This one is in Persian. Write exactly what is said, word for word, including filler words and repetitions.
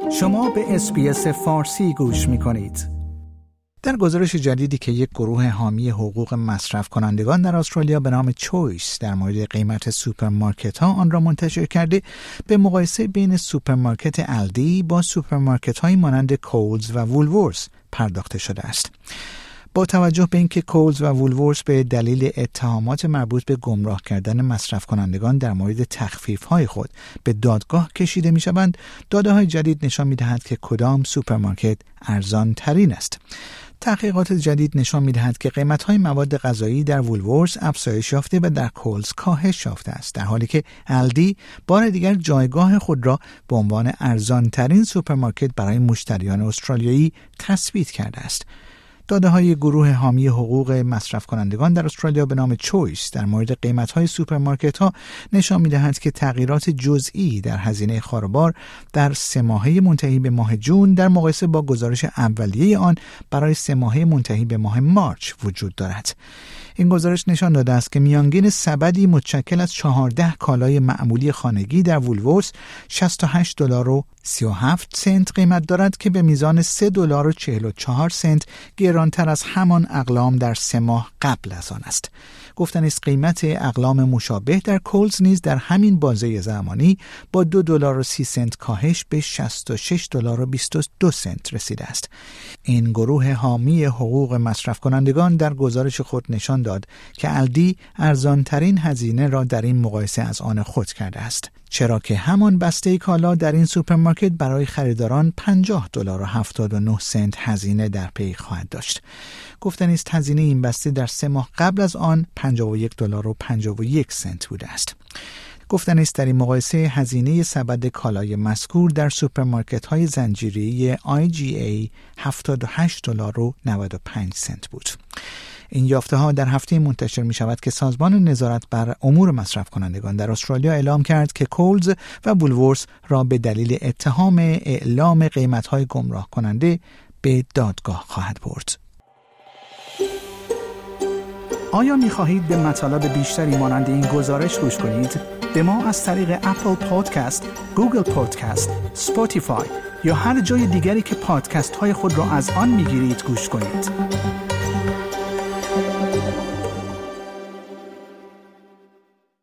شما به اس‌بی‌اس فارسی گوش می‌کنید. در گزارش جدیدی که یک گروه حامی حقوق مصرف کنندگان در استرالیا به نام چویس در مورد قیمت سوپرمارکت ها آن را منتشر کرده، به مقایسه بین سوپرمارکت الدی با سوپرمارکت های مانند کولز و وولورث پرداخته شده است. با توجه به اینکه کولز و وولورث به دلیل اتهامات مربوط به گمراه کردن مصرف کنندگان در مورد تخفیف‌های خود به دادگاه کشیده می‌شوند، داده‌های جدید نشان می‌دهد که کدام سوپرمارکت ارزان ترین است. تحقیقات جدید نشان می‌دهد که قیمت‌های مواد غذایی در وولورث افزایش یافته و در کولز کاهش یافته است، در حالی که الدی بار دیگر جایگاه خود را به عنوان ارزان‌ترین سوپرمارکت برای مشتریان استرالیایی تثبیت کرده است. داده‌های گروه حامی حقوق مصرف کنندگان در استرالیا به نام چویس در مورد قیمت‌های سوپرمارکت‌ها نشان می‌دهد که تغییرات جزئی در هزینه خاروبار در سه ماهه منتهی به ماه جون در مقایسه با گزارش اولیه آن برای سه ماهه منتهی به ماه مارچ وجود دارد. این گزارش نشان داده است که میانگین سبدی متشکل از چهارده کالای معمولی خانگی در وولورث شصت و هشت دلار و سی و هفت سنت قیمت دارد که به میزان سه دلار و چهل و چهار سنت گرانتر از همان اقلام در سه ماه قبل از آن است. گفتن است قیمت اقلام مشابه در کولز نیز در همین بازه زمانی با دو دلار و سی سنت کاهش به شصت و شش دلار و بیست و دو سنت رسیده است. این گروه حامی حقوق مصرف کنندگان در گزارش خود نشان داد که الدی ارزانترین هزینه را در این مقایسه از آن خود کرده است، چرا که همان بسته کالا در این سوپرمارکت برای خریداران پنجاه دلار و هفتاد و نه سنت هزینه در پی خواهد داشت. گفتن است هزینه این بسته در سه ماه قبل از آن پنجاه و یک دلار و پنجاه و یک سنت بوده است. گفتن است در این مقایسه هزینه سبد کالای مذکور در سوپرمارکت های زنجیره‌ای آی جی ای هفتاد و هشت دلار و نود و پنج سنت بود. این یافته ها در هفته منتشر می شود که سازمان نظارت بر امور مصرف کنندگان در استرالیا اعلام کرد که کولز و وولورث را به دلیل اتهام اعلام قیمت های گمراه کننده به دادگاه خواهد برد. آیا می خواهید به مطالب بیشتری مانند این گزارش گوش کنید؟ به ما از طریق اپل پادکست، گوگل پادکست، اسپاتیفای یا هر جای دیگری که پادکست های خود را از آن می گیرید گوش کنید.